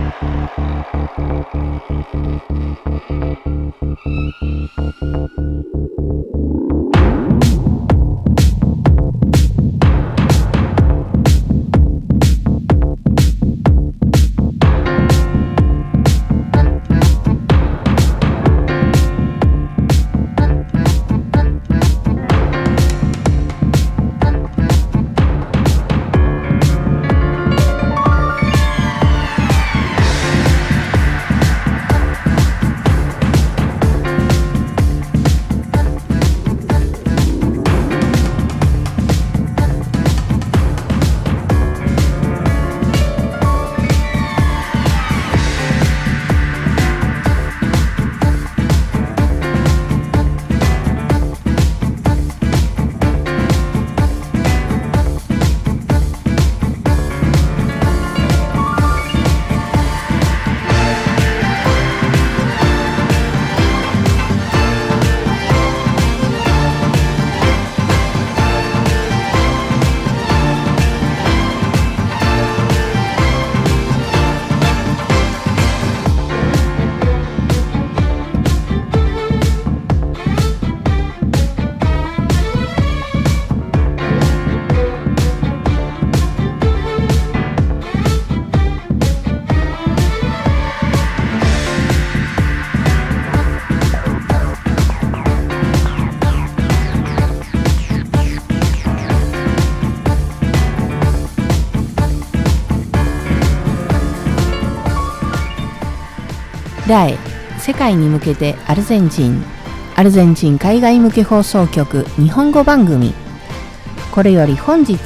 ラエ世界に向けてアルゼンチン海外向け放送局日本語番組。これより本日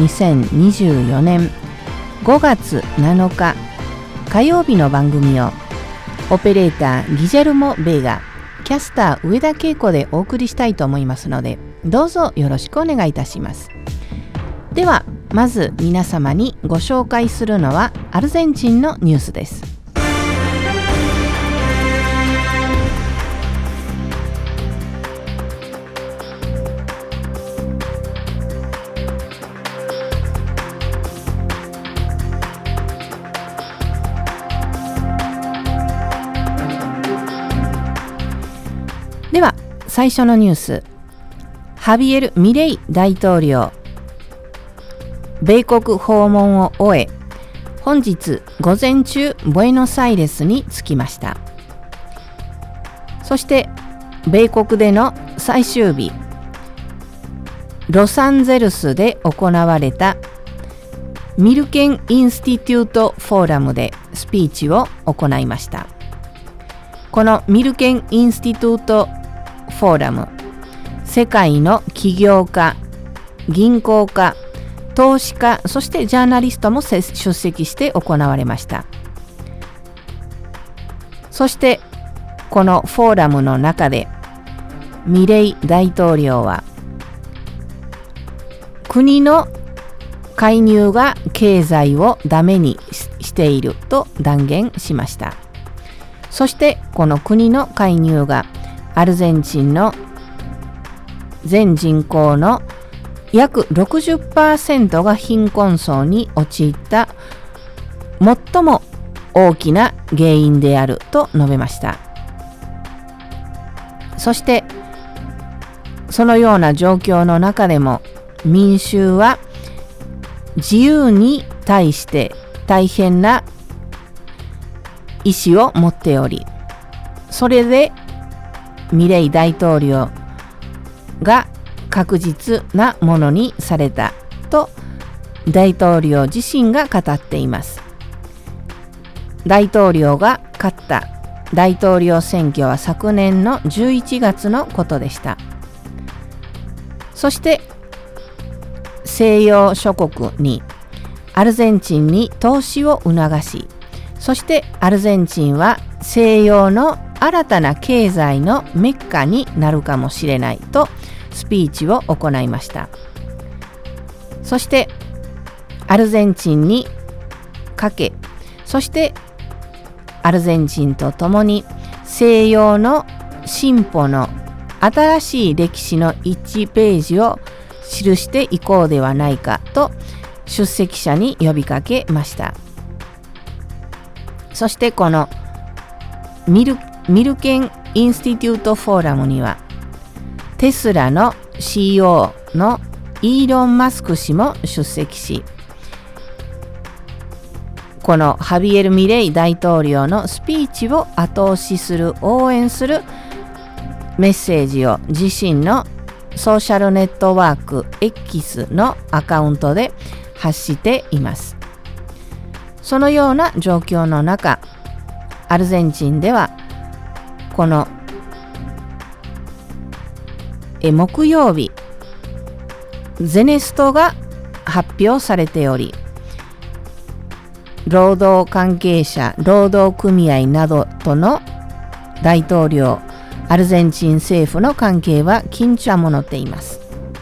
2024年5月7日火曜日の番組をオペレーターギジェルモ・ベーガ、キャスター上田恵子でお送りしたいと思いますので、どうぞよろしくお願いいたします。ではまず皆様にご紹介するのはアルゼンチンのニュースです。では最初のニュース、ハビエル・ミレイ大統領米国訪問を終え、本日午前中ブエノスアイレスに着きました。そして米国での最終日、ロサンゼルスで行われたミルケン・インスティテュート・フォーラムでスピーチを行いました。このミルケン・インスティテュート・フォーラム、世界の起業家、銀行家、投資家、そしてジャーナリストも出席して行われました。そしてこのフォーラムの中でミレイ大統領は、国の介入が経済をダメにしていると断言しました。そしてこの国の介入がアルゼンチンの全人口の約 60% が貧困層に陥った最も大きな原因であると述べました。そしてそのような状況の中でも民衆は自由に対して大変な意志を持っており、それでミレイ大統領が確実なものにされたと大統領自身が語っています。大統領が勝った大統領選挙は昨年の11月のことでした。そして西洋諸国にアルゼンチンに投資を促し、そしてアルゼンチンは西洋の新たな経済のメッカになるかもしれないとスピーチを行いました。そしてアルゼンチンにかけ、そしてアルゼンチンとともに西洋の進歩の新しい歴史の1ページを記していこうではないかと出席者に呼びかけました。 そしてこのミルケンインスティテュートフォーラムにはテスラの CEO のイーロン・マスク氏も出席し、このハビエル・ミレイ大統領のスピーチを後押しする、応援するメッセージを自身のソーシャルネットワーク X のアカウントで発しています。そのような状況の中、アルゼンチンではこの木曜日、ゼネストが発表されており、労働関係者、労働組合などとの大統領、アルゼンチン政府の関係は緊張ものっています。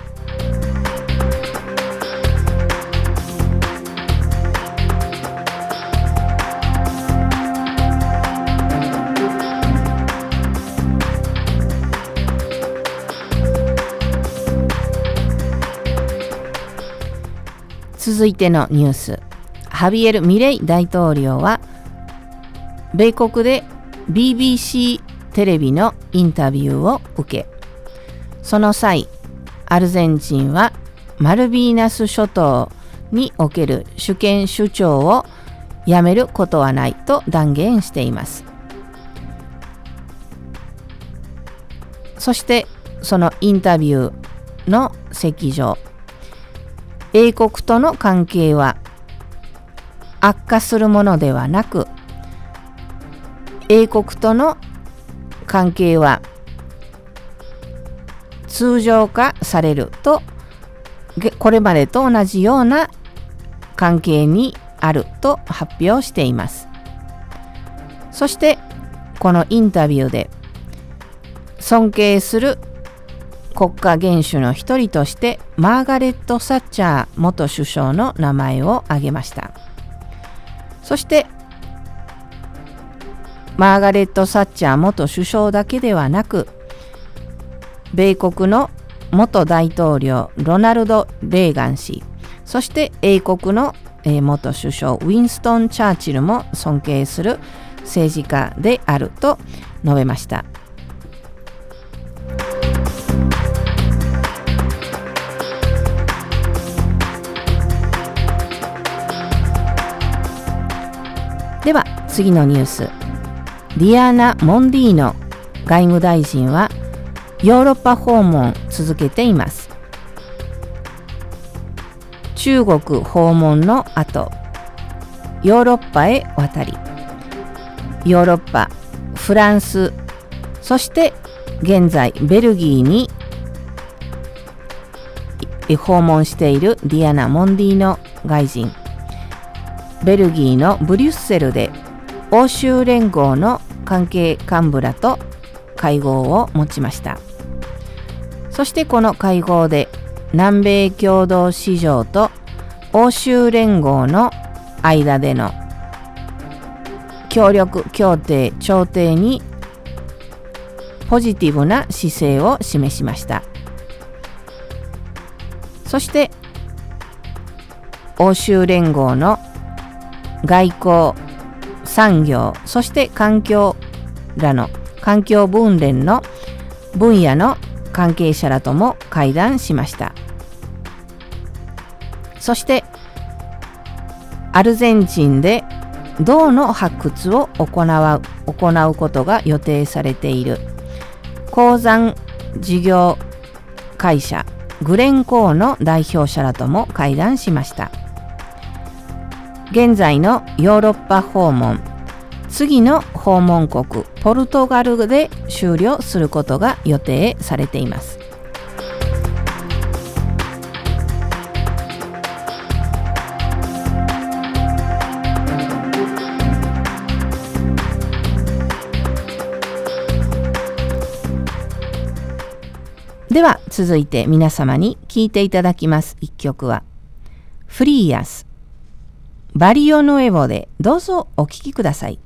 続いてのニュース、ハビエル・ミレイ大統領は米国で BBC テレビのインタビューを受け、その際、アルゼンチンはマルビーナス諸島における主権主張をやめることはないと断言しています。そしてそのインタビューの席上、英国との関係は悪化するものではなく、英国との関係は通常化されると、これまでと同じような関係にあると発表しています。そしてこのインタビューで尊敬する国家元首の一人としてマーガレット・サッチャー元首相の名前を挙げました。そしてマーガレット・サッチャー元首相だけではなく、米国の元大統領ロナルド・レーガン氏、そして英国の元首相ウィンストン・チャーチルも尊敬する政治家であると述べました。では次のニュース、ディアナ・モンディーノ外務大臣はヨーロッパ訪問続けています。中国訪問の後、ヨーロッパへ渡り、ヨーロッパ、フランス、そして現在ベルギーに訪問しているディアナ・モンディーノ外人、ベルギーのブリュッセルで欧州連合の関係幹部らと会合を持ちました。そしてこの会合で南米共同市場と欧州連合の間での協力協定調停にポジティブな姿勢を示しました。そして欧州連合の外交、産業、そして環境分連の分野の関係者らとも会談しました。そしてアルゼンチンで銅の発掘を行うことが予定されている鉱山事業会社グレンコーの代表者らとも会談しました。現在のヨーロッパ訪問、次の訪問国ポルトガルで終了することが予定されています。では続いて皆様に聴いていただきます一曲はフリーアスバリオヌエボでどうぞお聴きください。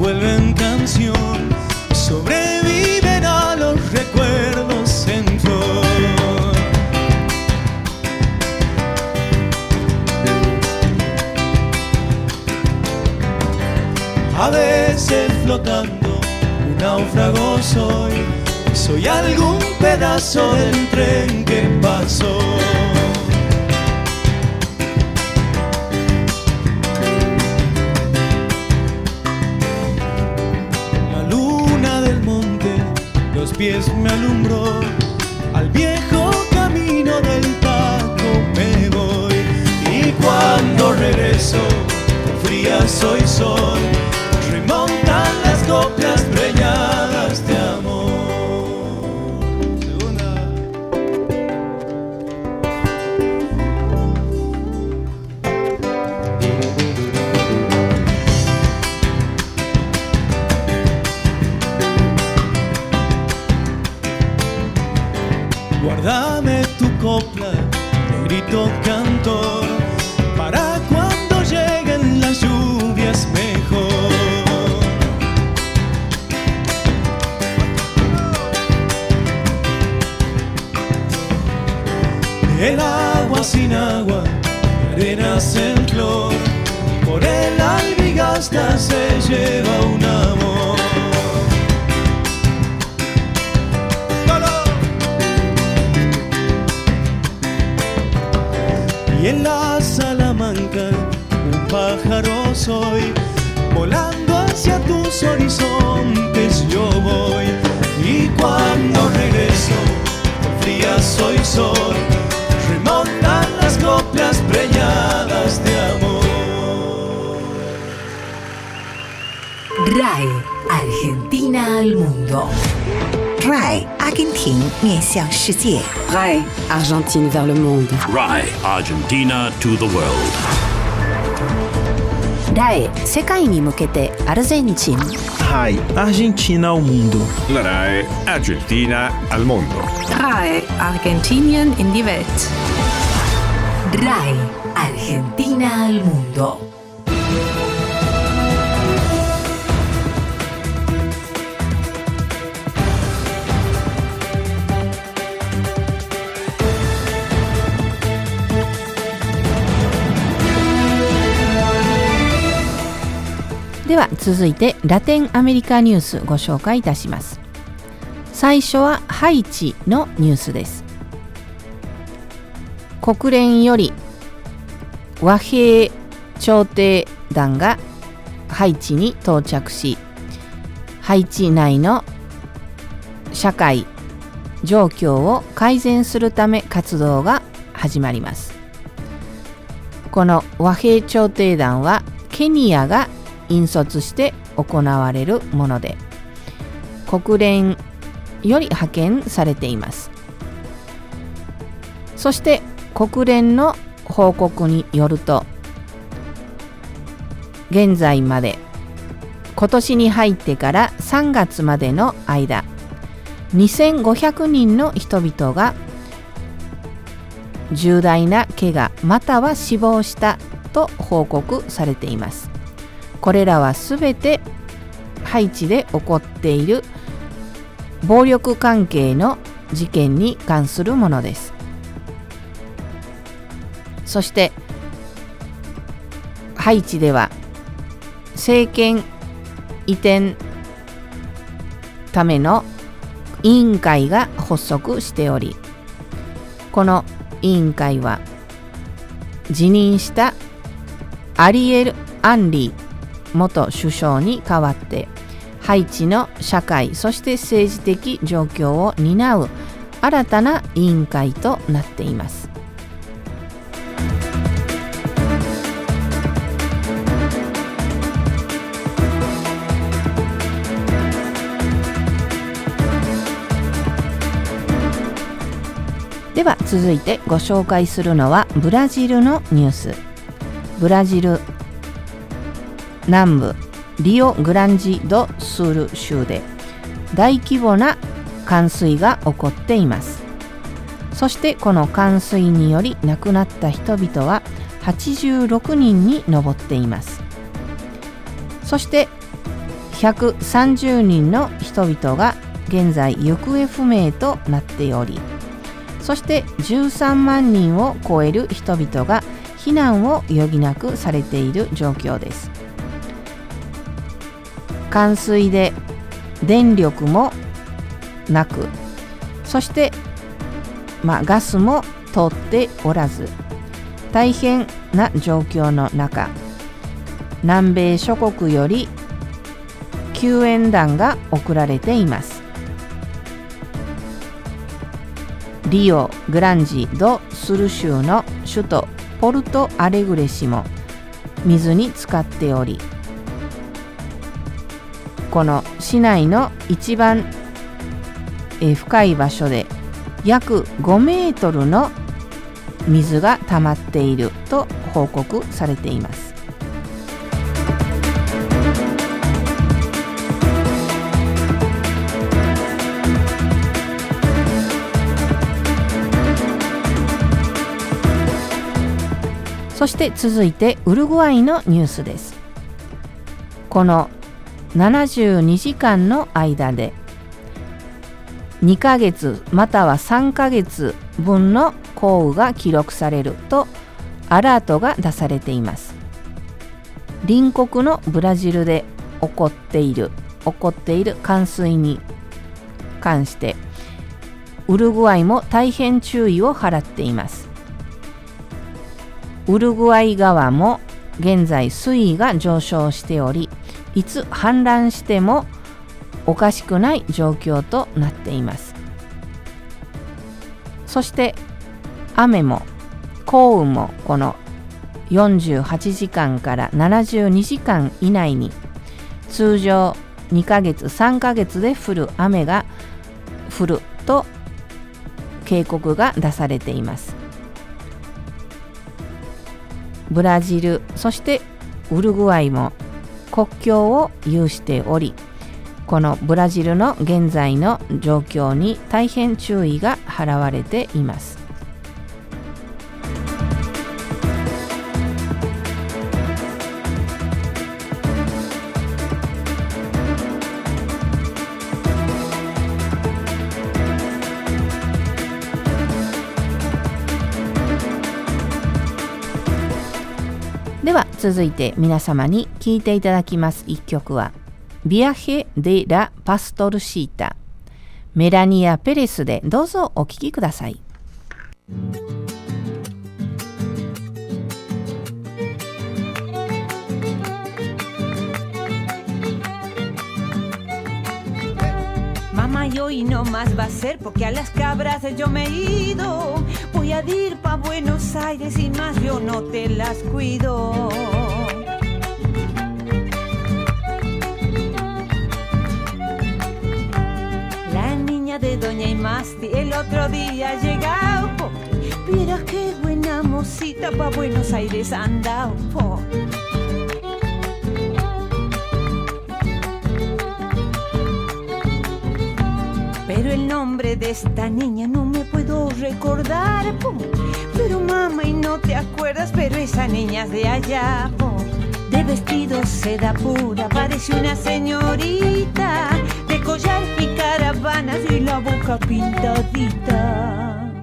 vuelven canción, sobreviven a los recuerdos en flor. A veces flotando, un náufrago soy algún pedazo del tren que pasó. La luna del monte, los pies me alumbró, al viejo camino del Paco me voy. Y cuando regreso, fría soy sol, remontan las coplas preñadas de amor. Guárdame tu copla, negrito cantor, para cuando lleguen las lluvias mejor. El agua sin agua, arenas en flor, por el albigasta se lleva un amor. Y en la Salamanca un pájaro soy, volando hacia tus horizontes yo voy. Y cuando regreso, fría soy sol, remontan las coplas preñadas de amor. RAE Argentina al mundo. RAE Argentina 面向世界 RAE Argentine vers le monde. RAE Argentina to the world. RAE 世界に向けてアルゼンチン。 RAE Argentina ao mundo. La RAE Argentina al mondo. RAE Argentinien in die Welt. RAE Argentina al mundo. では続いてラテンアメリカニュースご紹介いたします。最初はハイチのニュースです。国連より和平調停団がハイチに到着し、ハイチ内の社会状況を改善するため活動が始まります。この和平調停団はケニアが引率して行われるもので、国連より派遣されています。そして国連の報告によると、現在まで今年に入ってから3月までの間、2500人の人々が重大な怪我または死亡したと報告されています。これらはすべてハイチで起こっている暴力関係の事件に関するものです。そしてハイチでは政権移転ための委員会が発足しており、この委員会は辞任したアリエル・アンリー元首相に代わってハイチの社会そして政治的状況を担う新たな委員会となっています。では続いてご紹介するのはブラジルのニュース。ブラジル南部リオグランジドスール州で大規模な冠水が起こっています。そしてこの冠水により亡くなった人々は86人に上っています。そして 130人の人々が現在行方不明となっており、そして13万人を超える人々が避難を余儀なくされている状況です。冠水で電力もなく、そしてガスも通っておらず、大変な状況の中、南米諸国より救援団が送られています。リオ・グランジ・ド・スル州の首都ポルトアレグレ市も水に浸かっており、この市内の一番深い場所で約5メートルの水が溜まっていると報告されています。そして続いてウルグアイのニュースです。この72時間の間で2ヶ月または3ヶ月分の降雨が記録されるとアラートが出されています。隣国のブラジルで起こっている冠水に関してウルグアイも大変注意を払っています。ウルグアイ川も現在水位が上昇しており、いつ氾濫してもおかしくない状況となっています。そして雨も降雨もこの48時間から72時間以内に通常2ヶ月3ヶ月で降る雨が降ると警告が出されています。ブラジルそしてウルグアイも国境を有しており、このブラジルの現在の状況に大変注意が払われています。では続いて皆様に聴いていただきます一曲はViaje de la Pastorcita メラニア・ペレスでどうぞお聴きください。 Mamá, y hoy no más va a ser porque a las cabras yo me he ido. Voy a ir pa' Buenos Aires y más yo no te las cuido. La niña de Doña Imasti el otro día ha llegado. Mira qué buena mocita pa' Buenos Aires ha andado. Pero el nombre de esta niña no me puedo recordar, po. Pero mamá, y no te acuerdas, pero esa niña es de allá, po. De vestido seda pura, parece una señorita, de collar y caravanas y la boca pintadita.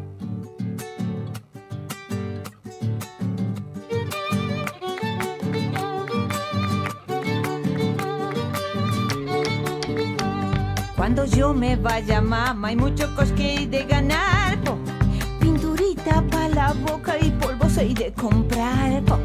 Cuando yo me vaya, mamá, hay mucho cosque hay de ganar, po. Pinturita pa' la boca y polvos hay de comprar, po.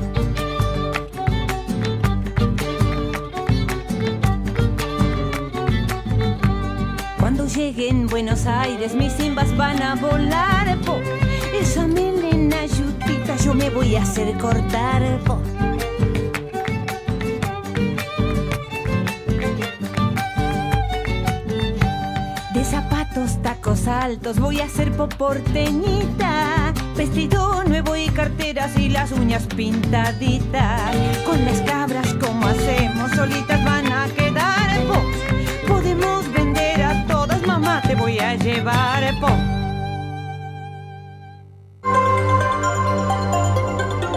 Cuando llegue en Buenos Aires, mis simbas van a volar, po. Esa melena yutita yo me voy a hacer cortar, po. Zapatos, tacos altos, voy a ser porteñita. Vestido nuevo y carteras y las uñas pintaditas. Con las cabras como hacemos, solitas van a quedar, po. Podemos vender a todas, mamá, te voy a llevar, po.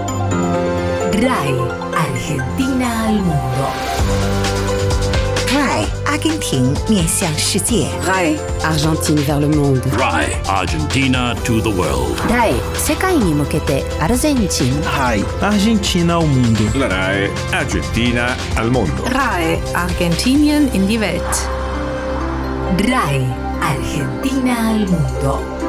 RAI, Argentina al mundo. RAI 根廷面向世界。 RAI Argentine vers le monde. RAI Argentina to the world. RAI 世界に向けてアルゼンチン。 RAI Argentina ao mundo. La RAI Argentina al mondo. RAI Argentinien in die Welt. RAI Argentina al mundo.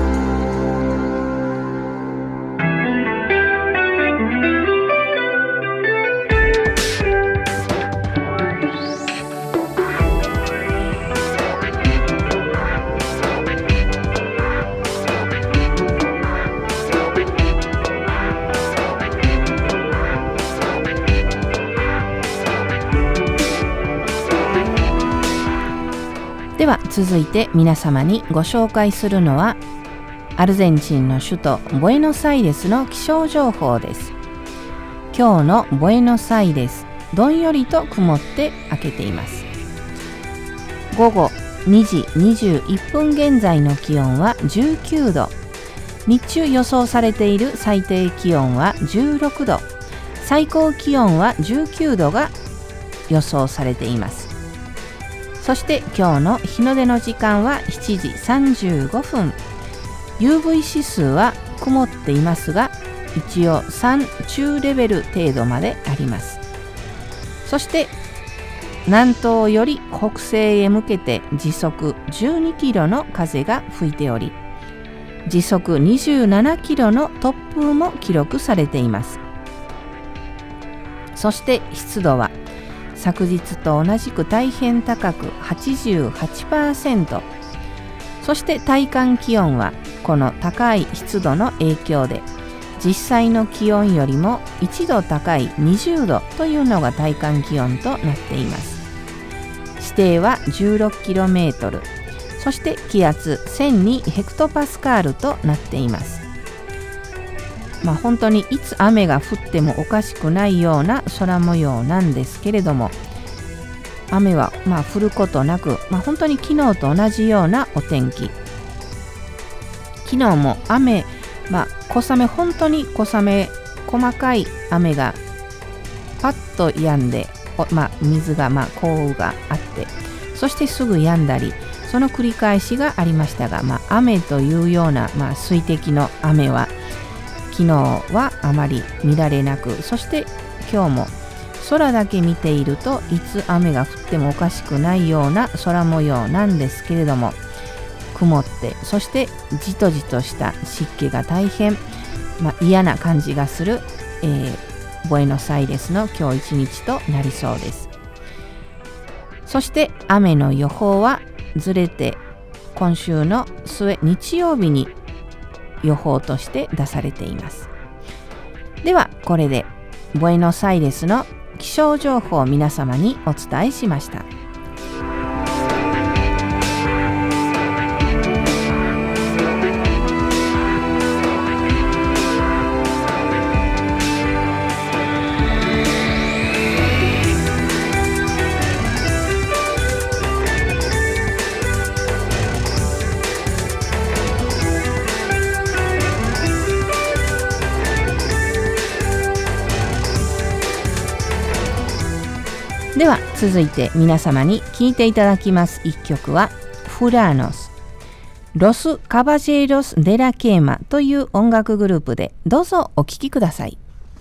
では続いて皆様にご紹介するのはアルゼンチンの首都ブエノスアイレスの気象情報です。今日のブエノスアイレス、どんよりと曇って明けています。午後2時21分現在の気温は19度、日中予想されている最低気温は16度、最高気温は19度が予想されています。そして今日の日の出の時間は7時35分。UV 指数は曇っていますが、一応3中レベル程度まであります。そして南東より北西へ向けて時速12キロの風が吹いており、時速27キロの突風も記録されています。そして湿度は昨日と同じく大変高く 88%、 そして体感気温はこの高い湿度の影響で実際の気温よりも1度高い20度というのが体感気温となっています。視程は 16km、 そして気圧1002ヘクトパスカールとなっています。本当にいつ雨が降ってもおかしくないような空模様なんですけれども、雨は降ることなく、本当に昨日と同じようなお天気。昨日も雨、小雨、本当に小雨、細かい雨がパッと止んで、水が降雨があって、そしてすぐ止んだり、その繰り返しがありましたが、雨というような、水滴の雨は昨日はあまり見られなく、そして今日も空だけ見ているといつ雨が降ってもおかしくないような空模様なんですけれども、曇って、そしてじとじとした湿気が大変、嫌な感じがする、ブエノスアイレスの今日一日となりそうです。そして雨の予報はずれて今週の末日曜日に予報として出されています。ではこれでブエノスアイレスの気象情報を皆様にお伝えしました。では続いて皆様に聴いていただきます一曲はフラノス、ロス・カバジェイロス・デラ・ケーマという音楽グループで、どうぞお聴きください。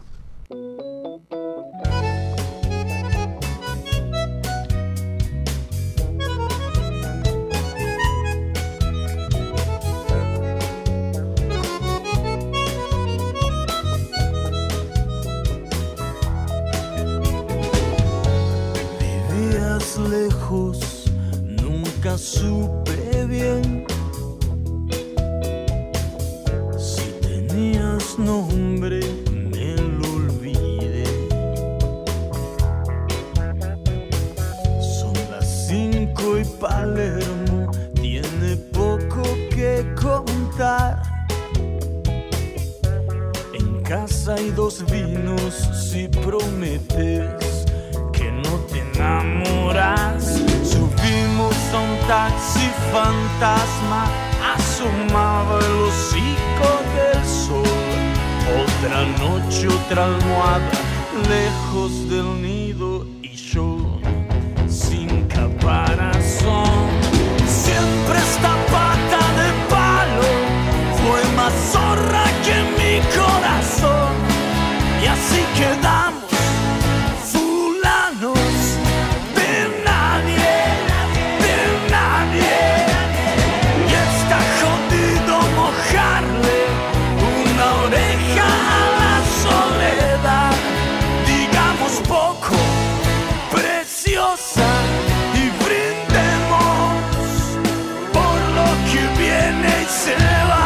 Lejos, nunca supe bien si tenías nombre, me lo olvidé. Son las 5 y Palermo tiene poco que contar. En casa hay 2 vinos si prometes que no te enamoras. Subimos a un taxi fantasma, asomaba el hocico del sol. Otra noche, otra almohada, lejos del nido y yo sin caballo. zorra que mi corazón. Y así quedamos fulanos de nadie, de nadie. Y está jodido mojarle una oreja a la soledad. Digamos poco, preciosa, y brindemos por lo que viene y se va.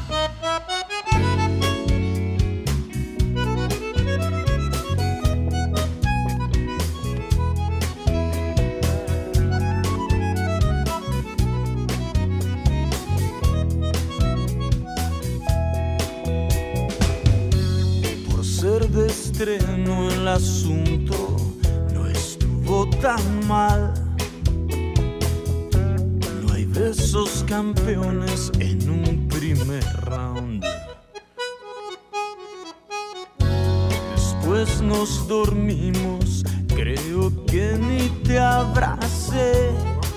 Por ser de estreno el asunto no estuvo tan mal. No hay besos campeones en un primer round. Después nos dormimos, creo que ni te abracé.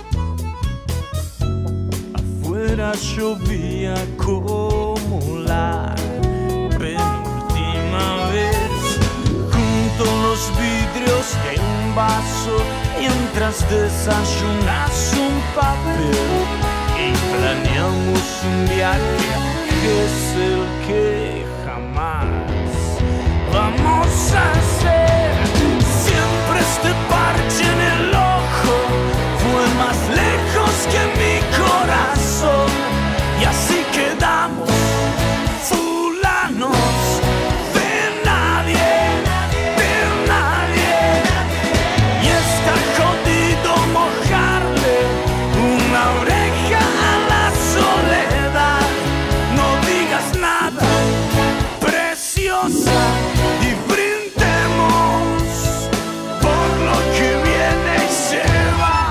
Afuera llovía como la penúltima vez. Junto los vidrios de un vaso, mientras desayunas un papel y planeamos un viaje que es el que jamás vamos a hacer. Siempre este parche en el ojo fue más lejos que mi corazón. Y así quedamos fulanos de nadie, de nadie. Y está jodido mojarle una oreja a la soledad. No digas nada, preciosa, y brindemos por lo que viene y se va.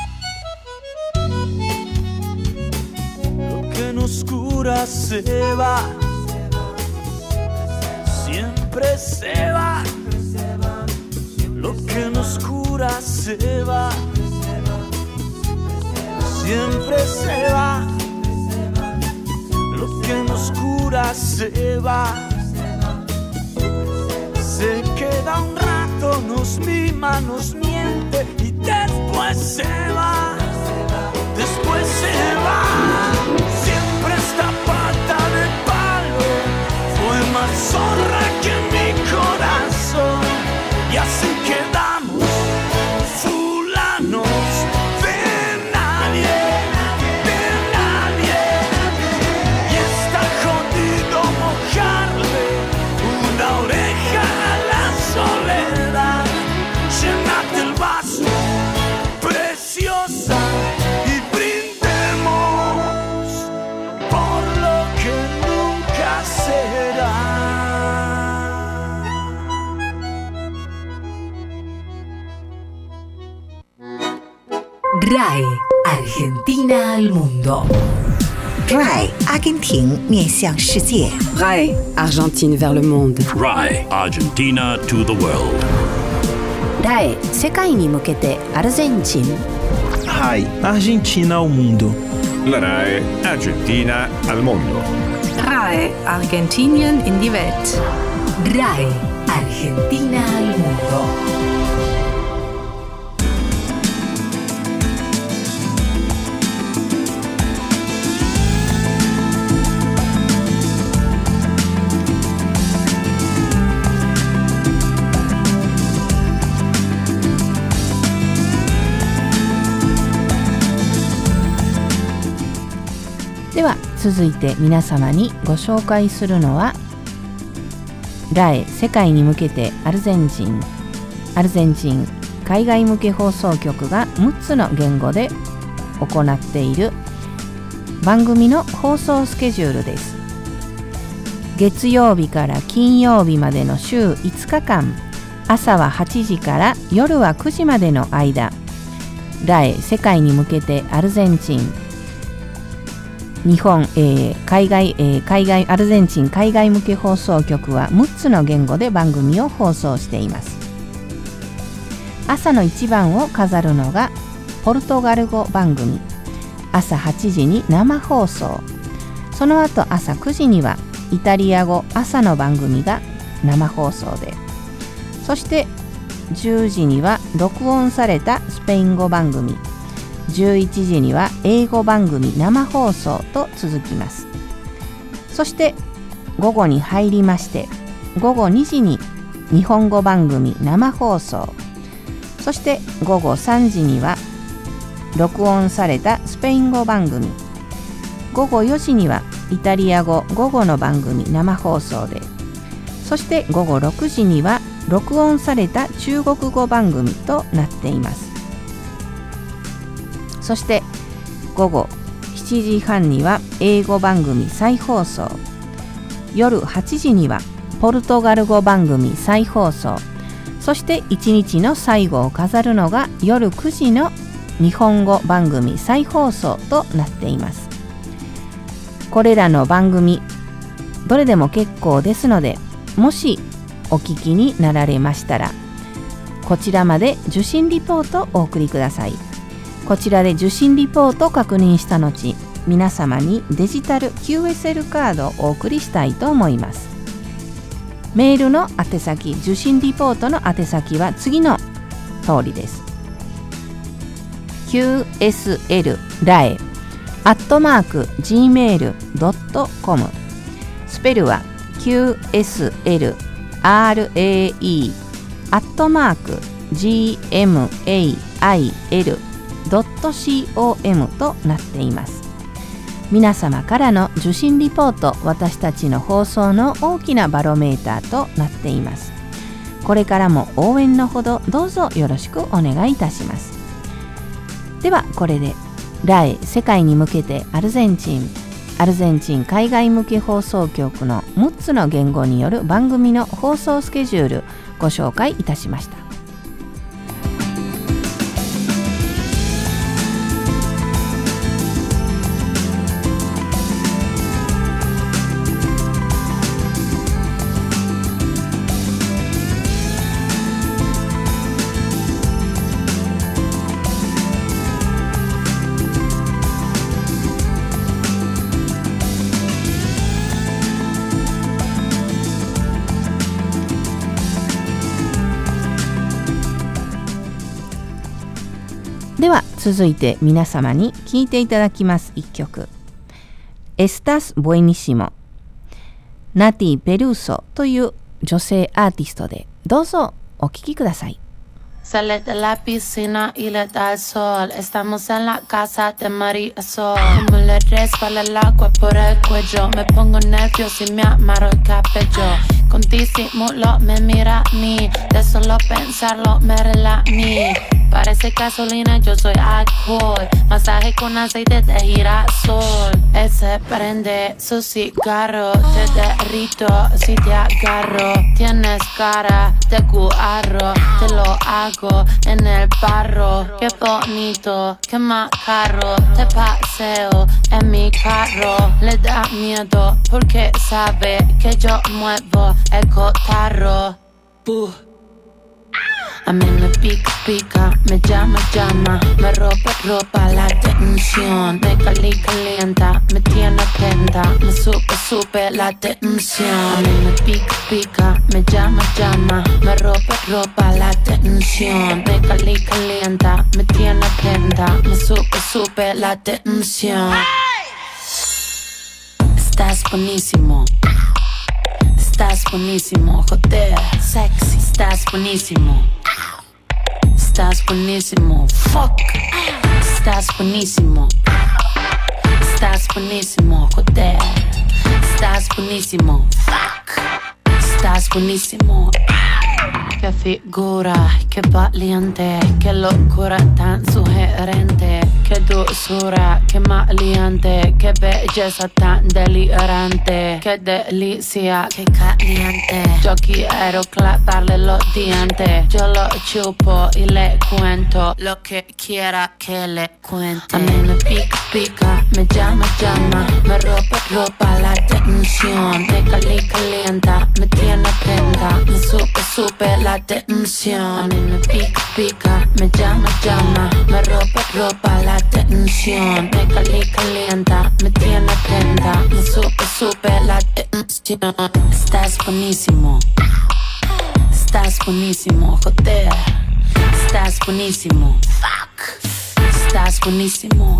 Lo que nos cura se va, siempre se va. Lo que nos cura se va, siempre se va. Lo que nos cura se va. Se queda un rato, nos mima, nos miente y después se va. Después se va. Siempre esta pata de palo fue más zorra que mi corazón. Y así quedamos fulanos de nadie, de nadie. Y está jodido mojarle una oreja a la soledad. Llenate el vaso, preciosa, y brindemos por lo que nunca será. RAE Argentina al mundo. RAI 阿根廷面向世界。 RAE Argentine vers le monde. RAE Argentina to the world. RAE 世界に向けてアルゼンチン。 RAI Argentina ao mundo. La RAE Argentina al mondo. RAE Argentinien in die Welt. RAE Argentina al mundo. では続いて皆様にご紹介するのはRAE世界に向けてアルゼンチン海外向け放送局が6つの言語で行っている番組の放送スケジュールです。月曜日から金曜日までの週5日間、朝は8時から夜は9時までの間、RAE世界に向けてアルゼンチン日本、海外アルゼンチン海外向け放送局は6つの言語で番組を放送しています。朝の一番を飾るのがポルトガル語番組、朝8時に生放送、その後朝9時にはイタリア語朝の番組が生放送で、そして10時には録音されたスペイン語番組、11時には英語番組生放送と続きます。そして午後に入りまして、午後2時に日本語番組生放送、そして午後3時には録音されたスペイン語番組、午後4時にはイタリア語午後の番組生放送で、そして午後6時には録音された中国語番組となっています。そして午後7時半には英語番組再放送、夜8時にはポルトガル語番組再放送、そして1日の最後を飾るのが夜9時の日本語番組再放送となっています。これらの番組どれでも結構ですので、もしお聞きになられましたらこちらまで受信リポートをお送りください。こちらで受信リポートを確認した後、皆様にデジタル QSL カードをお送りしたいと思います。メールの宛先、受信リポートの宛先は次の通りです。qsl-rae@gmail.com、 スペルは qsl-rae@gmail.com となっています。皆様からの受信リポート、私たちの放送の大きなバロメーターとなっています。これからも応援のほどどうぞよろしくお願いいたします。ではこれでラエ世界に向けてアルゼンチン海外向け放送局の6つの言語による番組の放送スケジュールご紹介いたしました。では続いて皆様に聴いていただきます一曲、Estás Buenísimo、ナティ・ペルーソという女性アーティストで、どうぞお聴きください。 Sale de la piscina y le da el sol. Estamos en la casa de María Sol. Como le resbala el agua por el cuello, me pongo nervioso y me amarro el cabello. Con disimulo me mira a mí, de solo pensarlo me relaja a mí. Parece gasolina, yo soy alcohol. Masaje con aceite de girasol. Él se prende su cigarro, te derrito si te agarro. Tienes cara de guarro, te lo hago en el barro. Qué bonito, qué macarro. Te paseo en mi carro. Le da miedo porque sabe que yo muevo el cotarro. A mí me pica, pica, me llama, llama, me roba la tensión. Me calienta, me tiene atenta, me sube la tensión. A mí me pica, pica, me llama, llama, me roba la tensión. Me calienta, me tiene atenta, me sube la tensión. Estás buenísimo. Estás buenísimo, joder, sexy. Estás buenísimo. Estás buenísimo, fuck. Estás buenísimo. Estás buenísimo, joder. Estás buenísimo, fuck. Estás buenísimo. Qué figura, qué valiente, qué locura tan sugerente, qué dulzura, qué maleante, qué belleza tan delirante, qué delicia, qué caliente. Yo quiero clavarle los dientes, yo lo chupo y le cuento lo que quiera que le cuente. A mí me pica, pica, me llama, llama, me roba la tensión, me calienta, me tiene prenda, me sube la tensión. A mí me pica, pica, me llama, llama, me roba la tensión, me calienta, me tiene prenda, me sube la tensión. Estás buenísimo. Estás buenísimo, joder. Estás buenísimo. Fuck. Estás buenísimo.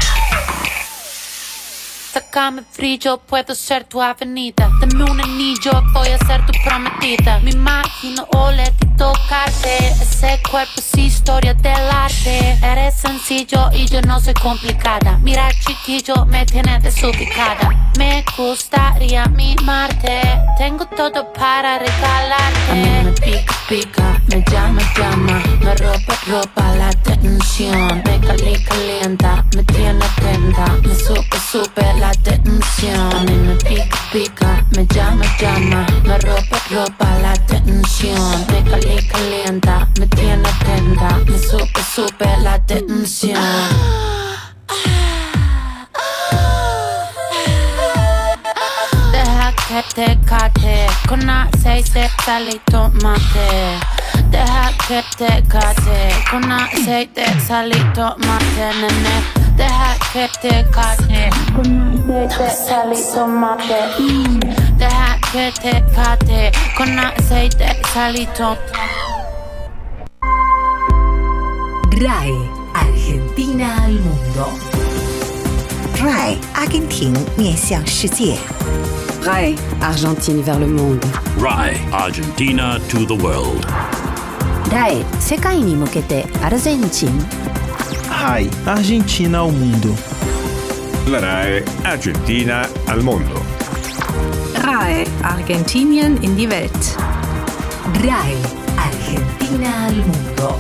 Sácame brillo, puedo ser tu avenida. Dame un anillo, voy a ser tu prometida. Me imagino olerte y tocarte. Ese cuerpo es historia del arte. Eres sencillo y yo no soy complicada. Mira chiquillo, me tienes desubicada. Me gustaría mimarte. Tengo todo para regalarte. A mí me pica, pica, me llama, llama. Me roba la tensión. Me calienta, me tiene atenta. Me sube la tensión. A mí me pica, pica, me llama, llama. Me roba la tensión. Me calienta, me tiene atenta. Me sube la tensión. Deja que te cate con aceite, sal y tomate. Deja que te cate con aceite, sal y tomate, nene. Deja que te cate con aceite, sal y tomate. Deja que te cate con aceite, sal y tomate. RAE Argentina al mundo. RAE 阿根廷面向世界。 RAE Argentine vers le monde. RAE Argentina to the world. RAE 世界に向けてアルゼンチン。 RAI Argentina ao mundo. La RAE Argentina al mondo. RAE Argentinien in die Welt. RAE Argentina al mundo.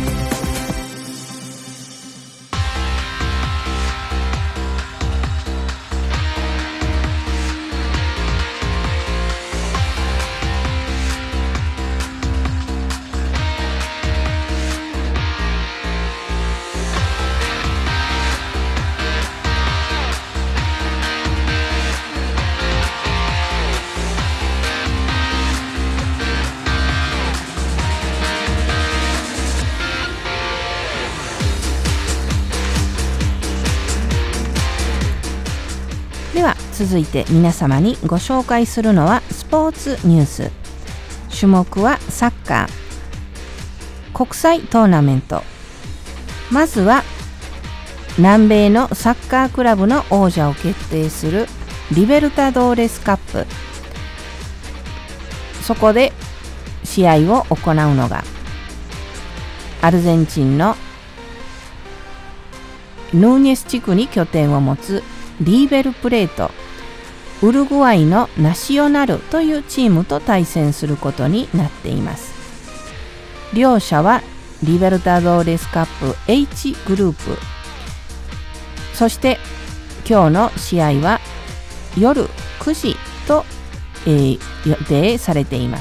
では続いて皆様にご紹介するのはスポーツニュース。種目はサッカー、国際トーナメント。まずは南米のサッカークラブの王者を決定するリベルタドーレスカップ。そこで試合を行うのがアルゼンチンのヌーニェス地区に拠点を持つリーベルプレート、ウルグアイのナシオナルというチームと対戦することになっています。両者はリベルタドーレスカップ H グループ。そして今日の試合は夜9時と、予定されています。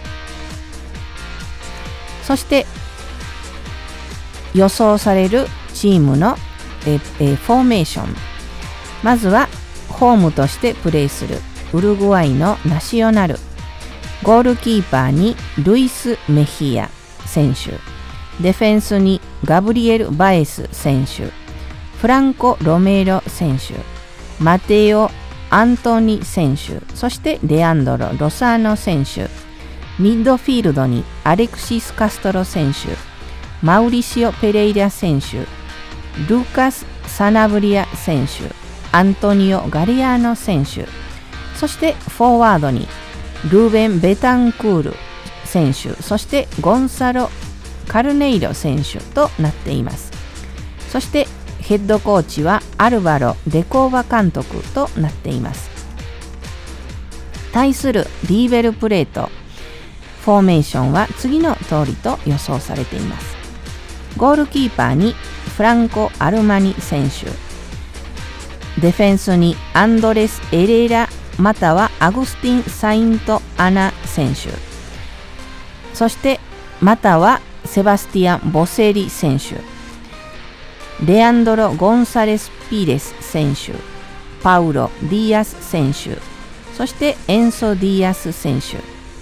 そして予想されるチームの、フォーメーション。まずはホームとしてプレーするウルグアイのナシオナル。ゴールキーパーにルイス・メヒア選手、ディフェンスにガブリエル・バエス選手、フランコ・ロメロ選手、マテオ・アントニ選手、そしてレアンドロ・ロサーノ選手。ミッドフィールドにアレクシス・カストロ選手、マウリシオ・ペレイラ選手、ルーカス・サナブリア選手、アントニオ・ガリアーノ選手、そしてフォワードにルーベン・ベタンクール選手、そしてゴンサロ・カルネイロ選手となっています。そしてヘッドコーチはアルバロ・デコーバ監督となっています。対するリーベルプレート、フォーメーションは次の通りと予想されています。ゴールキーパーにフランコ・アルマニ選手、ディフェンスにアンドレス・エレラまたはアグスティン・サイント・アナ選手、そしてまたはセバスティアン・ボセリ選手、レアンドロ・ゴンサレス・ピレス選手、パウロ・ディアス選手、そしてエンソ・ディアス選手。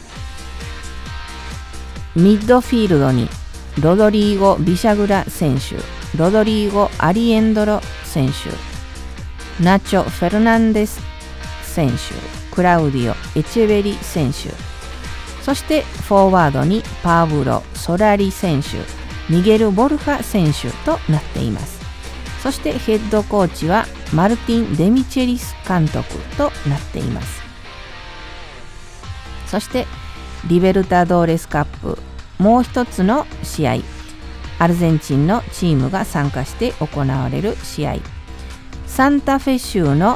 ミッドフィールドにロドリーゴ・ビシャグラ選手、ロドリーゴ・アリエンドロ選手、ナチョ・フェルナンデス選手、 クラウディオ・エチェベリ選手、そしてフォワードにパブロ・ソラリ選手、ミゲル・ボルハ選手となっています。そしてヘッドコーチはマルティン・デミチェリス監督となっています。そしてリベルタドーレスカップ、もう一つの試合、アルゼンチンのチームが参加して行われる試合、サンタフェ州の、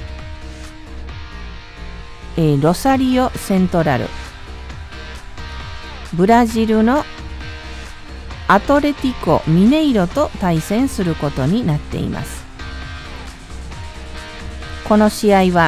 ロサリオセントラル、ブラジルのアトレティコ・ミネイロと対戦することになっています。この試合は、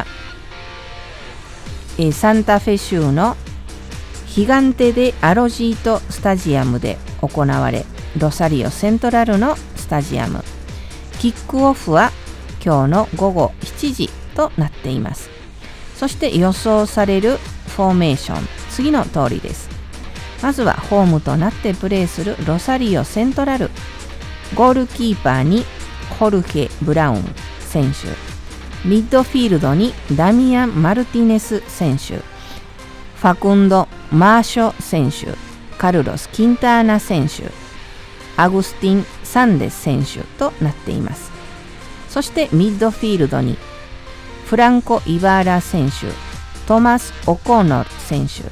サンタフェ州のヒガンテ・デ・アロジートスタジアムで行われ、ロサリオセントラルのスタジアム、キックオフは今日の午後7時となっています。そして予想されるフォーメーション、次の通りです。まずはホームとなってプレーするロサリオセントラル、ゴールキーパーにホルヘ・ブラウン選手、ミッドフィールドにダミアン・マルティネス選手、ファクンド・マーショ選手、カルロス・キンターナ選手、アグスティン・サンデス選手となっています。そしてミッドフィールドにフランコ・イバーラ選手、トマス・オコノル選手、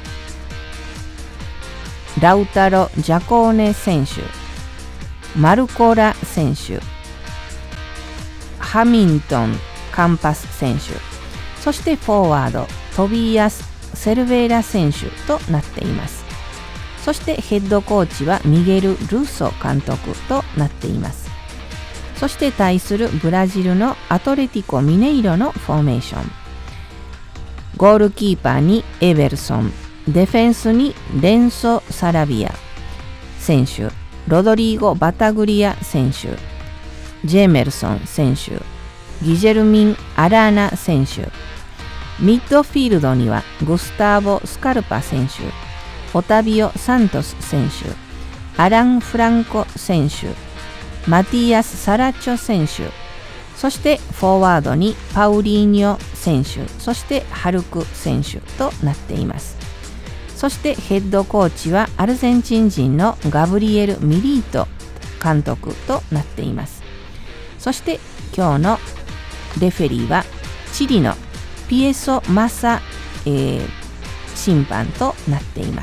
ラウタロ・ジャコーネ選手、マルコラ選手、ハミントン・カンパス選手、そしてフォワードトビアス・セルベーラ選手となっています。そしてヘッドコーチはミゲル・ルーソ監督となっています。そして対するブラジルのアトレティコ・ミネイロのフォーメーション、ゴールキーパーにエベルソン、デフェンスにレンソ・サラビア選手、ロドリーゴ・バタグリア選手、ジェーメルソン選手、ギジェルミン・アラーナ選手、ミッドフィールドにはグスターボ・スカルパ選手、オタビオ・サントス選手、アラン・フランコ選手、マティアス・サラチョ選手、そしてフォワードにパウリーニョ選手、そしてハルク選手となっています。そしてヘッドコーチはアルゼンチン人のガブリエル・ミリート監督となっています。そして今日のレフェリーはチリのピエソ・マサ、審判となっています。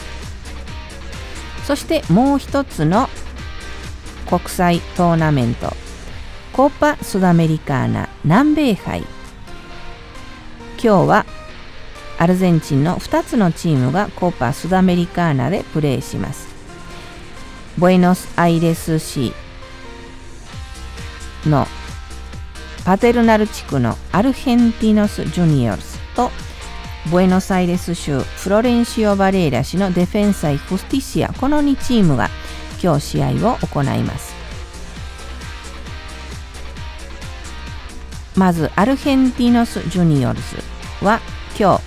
そしてもう一つの国際トーナメント、コーパ・スダメリカーナ南米杯、今日はアルゼンチンの2つのチームがコーパ・スダメリカーナでプレーします。ブエノスアイレス市のパテルナル地区のアルヘンティノス・ジュニオルスとブエノスアイレス州フロレンシオ・バレーラ市のデフェンサイ・フスティシア、この2チームが今日試合を行います。まずアルヘンティノス・ジュニオルスは今日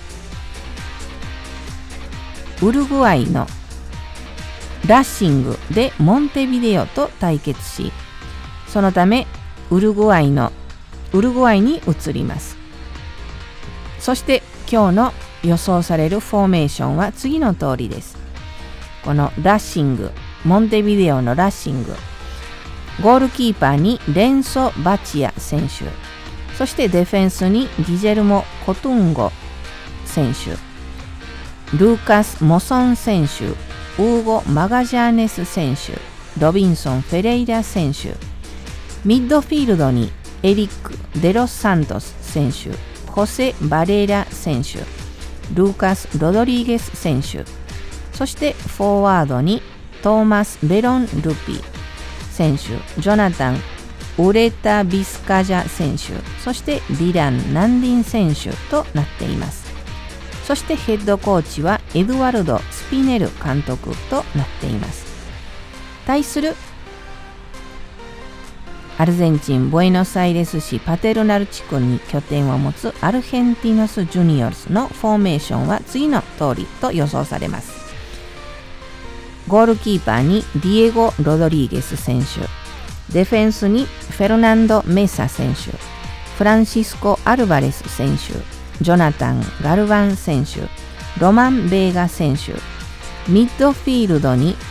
ウルグアイのラッシングでモンテビデオと対決し、そのためウルグアイに移ります。そして今日の予想されるフォーメーションは次の通りです。このラッシング、モンテビデオのラッシング、ゴールキーパーにレンソ・バチア選手、そしてディフェンスにギジェルモ・コトゥンゴ選手、ルーカス・モソン選手、ウーゴ・マガジャーネス選手、ロビンソン・フェレイラ選手、ミッドフィールドにエリック・デロスサントス選手、ホセ・バレーラ選手、ルーカス・ロドリーゲス選手、そしてフォワードにトーマス・ベロン・ルピ選手、ジョナタン・ウレタ・ビスカジャ選手、そしてディラン・ナンディン選手となっています。そしてヘッドコーチはエドワルド・スピネル監督となっています。対するアルゼンチン・ブエノスアイレス市パテルナル地区に拠点を持つアルヘンティノス・ジュニオルスのフォーメーションは次の通りと予想されます。ゴールキーパーにディエゴ・ロドリーゲス選手、ディフェンスにフェルナンド・メサ選手、フランシスコ・アルバレス選手、 ジョナタン・ガルバン選手、ロマン・ベーガ選手、ミッドフィールドに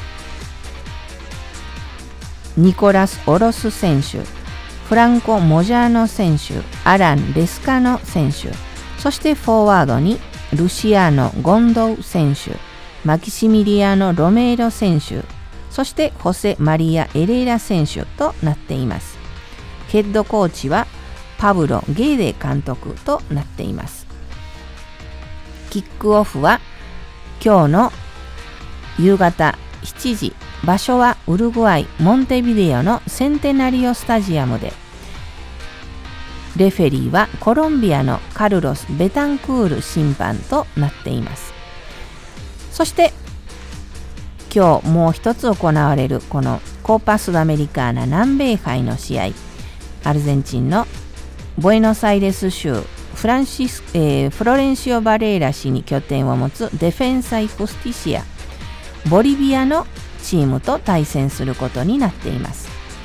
ニコラス・オロス選手、フランコ・モジャーノ選手、アラン・レスカノ選手、そしてフォワードにルシアーノ・ゴンドウ選手、マキシミリアーノ・ロメイロ選手、そしてホセ・マリア・エレイラ選手となっています。ヘッドコーチはパブロ・ゲーデ監督となっています。キックオフは今日の夕方7時、場所はウルグアイ・モンテビデオのセンテナリオスタジアムで、レフェリーはコロンビアのカルロス・ベタンクール審判となっています。そして今日もう一つ行われるこのコーパスダメリカーナ南米杯の試合、アルゼンチンのボエノスアイレス州フロレンシオ・バレーラ市に拠点を持つデフェンサイ・フスティシア、ボリビアのチームと対戦することになっています。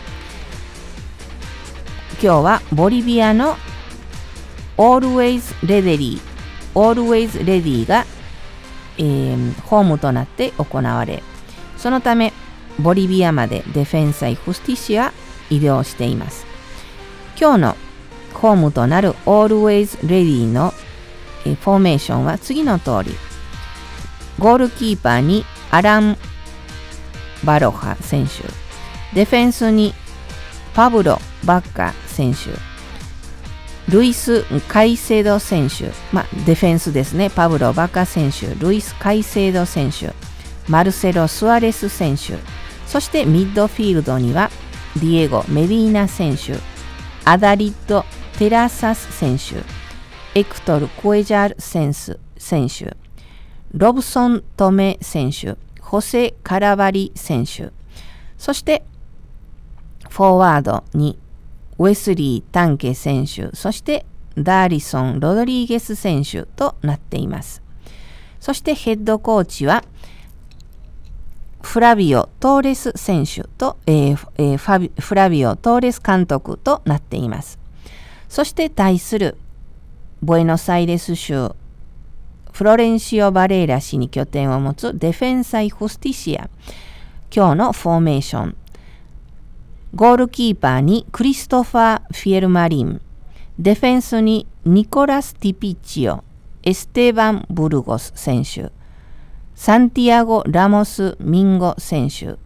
今日はボリビアのAlways Readyが、ホームとなって行われ、そのためボリビアまでデフェンサイ・フスティシア移動しています。今日のホームとなる Always Ready のフォーメーションは次の通り、ゴールキーパーにアラン・バロハ選手、デフェンスにパブロ・バッカ選手、ルイス・カイセド選手、デフェンスですね、パブロ・バカ選手、ルイス・カイセド選手、マルセロ・スアレス選手、そしてミッドフィールドにはディエゴ・メディーナ選手、アダリッド・テラサス選手、エクトル・クエジャール選手、ロブソン・トメ選手、ホセ・カラバリ選手、そしてフォワードにウェスリー・タンケ選手、そしてダーリソン・ロドリーゲス選手となっています。そしてヘッドコーチはフラビオ・トーレス選手と、フラビオ・トーレス監督となっています。そして対するボエノスアイレス州フロレンシオ・バレーラ市に拠点を持つデフェンサイ・フスティシア、今日のフォーメーション、ゴールキーパーにクリストファー・フィエルマリン、デフェンスにニコラス・ティピッチオ、エステバン・ブルゴス選手、サンティアゴ・ラモス・ミンゴ選手、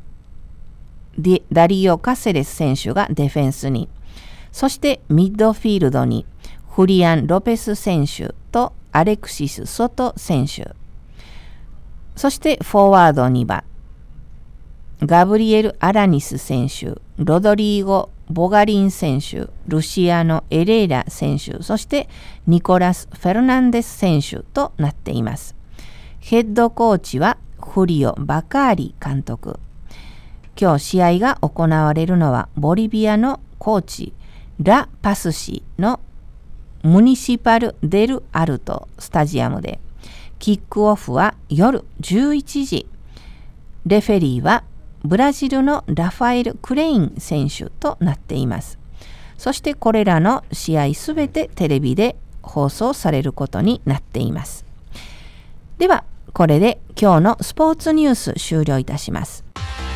ダリオ・カセレス選手がデフェンスに、そしてミッドフィールドにフリアン・ロペス選手とアレクシス・ソト選手、そしてフォワードにはガブリエル・アラニス選手、ロドリーゴ・ボガリン選手、ルシアノ・エレイラ選手、そしてニコラス・フェルナンデス選手となっています。ヘッドコーチはフリオ・バカーリ監督。今日試合が行われるのはボリビアのコーチラ・パス市のムニシパル・デル・アルトスタジアムで、キックオフは夜11時。レフェリーはブラジルのラファエル・クレイン選手となっています。そしてこれらの試合すべてテレビで放送されることになっています。ではこれで今日のスポーツニュース終了いたします。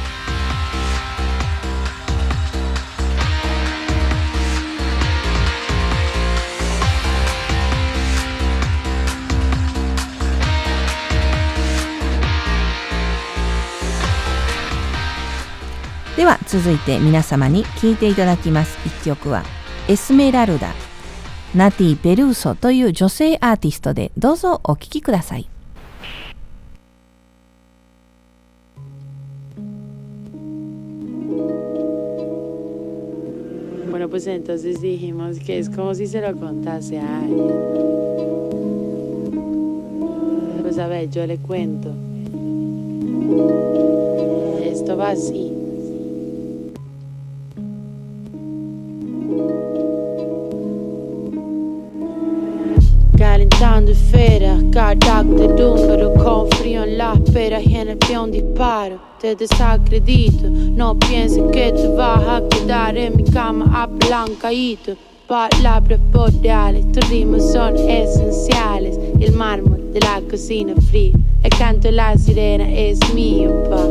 では続いて皆様に聴いていただきます一曲はエスメラルダ、ナティ・ペルーソという女性アーティストで、どうぞお聴きください。 Bueno, pues entonces dijimos que es como si se lo contase a alguien. Pues a ver, yo le cuento. Esto va así. Calentando esferas, carácter húngaro con frío en las peras y en el pie un disparo. Te desacredito, no pienses que te vas a quedar en mi cama apalancadito. palabras boreales, tus ritmos son esenciales. El mármol de la cocina fría, el canto de la sirena es mío, pa.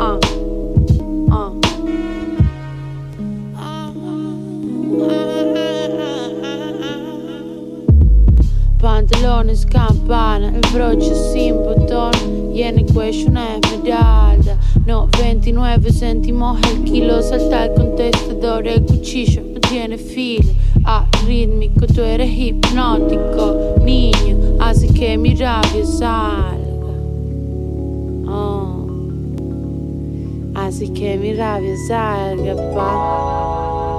Pantalones campana, el broche sin botón y en el cuello una esmeralda. 99 céntimos el kilo, salta el contestador, el cuchillo no tiene filo. Arrítmico, tú eres hipnótico, niño, hace que mi rabia salga. Hace que mi rabia salga, pa.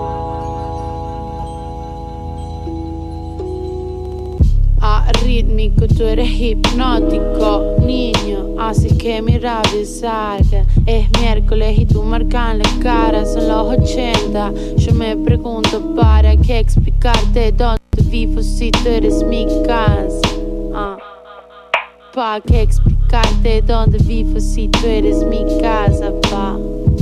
Arrítmico, tú eres hipnótico, niño, haces que mi rabia salga. Es miércoles y tú marcan la cara, son los 80. Yo me pregunto para qué explicarte dónde vivo si tú eres mi casa. ¿Para qué explicarte dónde vivo si tú eres mi casa, pa?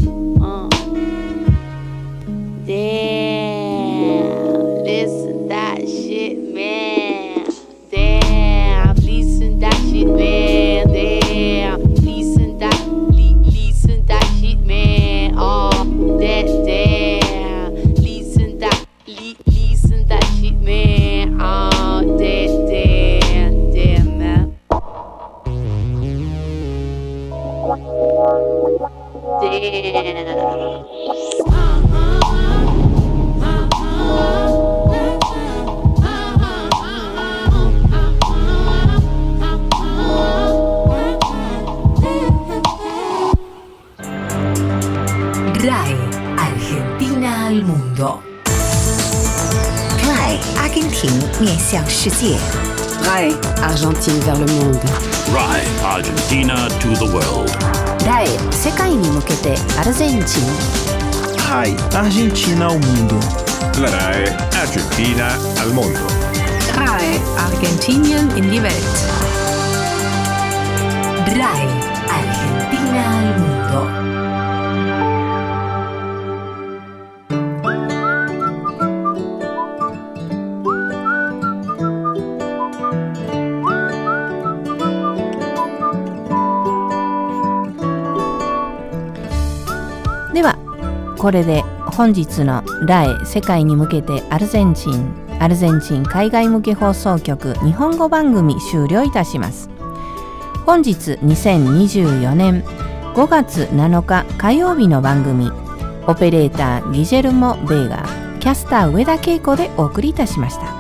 Damn, listen that shit, man. Damn, listen that shit, man. Damn, listen that shit, man. Oh, that damn, listen that shit, man. Oh, that damn, man. Damn. RAE, Argentina al mundo. RAE, Argentin 面向世界。 RAE, Argentine vers le monde. RAE, Argentina to the world. RAE, 世界に向けてアルゼンチン。 RAI, Argentina al mundo. La RAE Argentina al mondo. RAE, Argentinien in die Welt. RAE, Argentina al mundo. ではこれで本日のRAE世界に向けてアルゼンチン海外向け放送局日本語番組終了いたします。本日2024年5月7日火曜日の番組、オペレーターギジェルモ・ベーガー、キャスター上田恵子でお送りいたしました。